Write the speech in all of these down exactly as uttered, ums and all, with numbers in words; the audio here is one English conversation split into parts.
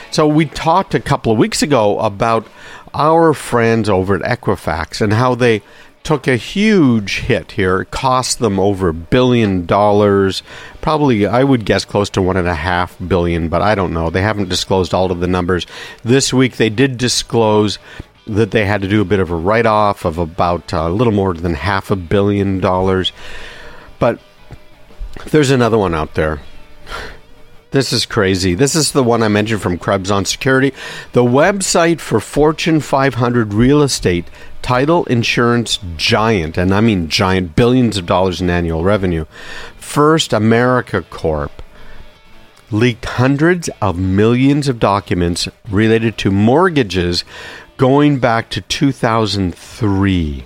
So we talked a couple of weeks ago about our friends over at Equifax and how they took a huge hit here. It cost them over a billion dollars, probably, I would guess, close to one and a half billion, but I don't know. They haven't disclosed all of the numbers. This week they did disclose that they had to do a bit of a write-off of about uh, a little more than half a billion dollars. But there's another one out there. This is crazy. This is the one I mentioned from Krebs on Security. The website for Fortune five hundred real estate title insurance giant, and I mean giant, billions of dollars in annual revenue, First America Corp, leaked hundreds of millions of documents related to mortgages going back to two thousand three.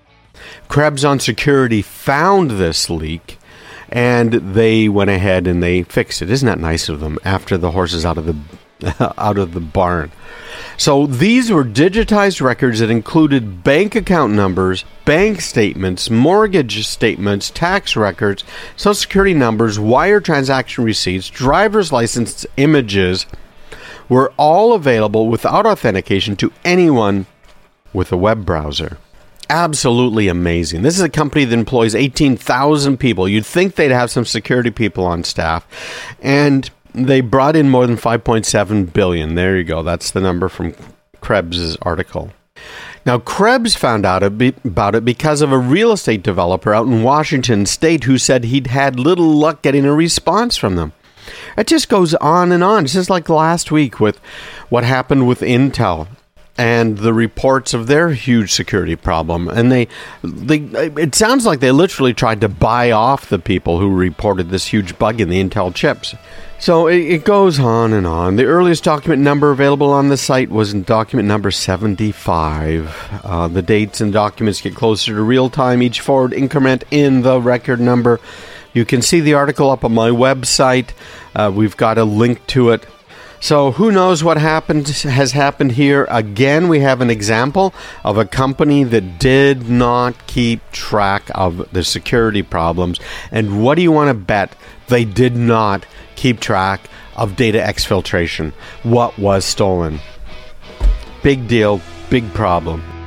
Krebs on Security found this leak, and they went ahead and they fixed it. Isn't that nice of them after the horse is out of the out of the barn? So these were digitized records that included bank account numbers, bank statements, mortgage statements, tax records, social security numbers, wire transaction receipts, driver's license images, were all available without authentication to anyone with a web browser. Absolutely amazing. This is a company that employs eighteen thousand people. You'd think they'd have some security people on staff. And they brought in more than five point seven billion dollars. There you go. That's the number from Krebs' article. Now, Krebs found out about it because of a real estate developer out in Washington State who said he'd had little luck getting a response from them. It just goes on and on. It's just like last week with what happened with Intel and the reports of their huge security problem. And they, they, it sounds like they literally tried to buy off the people who reported this huge bug in the Intel chips. So it, it goes on and on. The earliest document number available on the site was in document number seventy-five. Uh, the dates and documents get closer to real time each forward increment in the record number. You can see the article up on my website. Uh, we've got a link to it. So who knows what happened has happened here. Again, we have an example of a company that did not keep track of the security problems. And what do you want to bet? They did not keep track of data exfiltration. What was stolen? Big deal, big problem.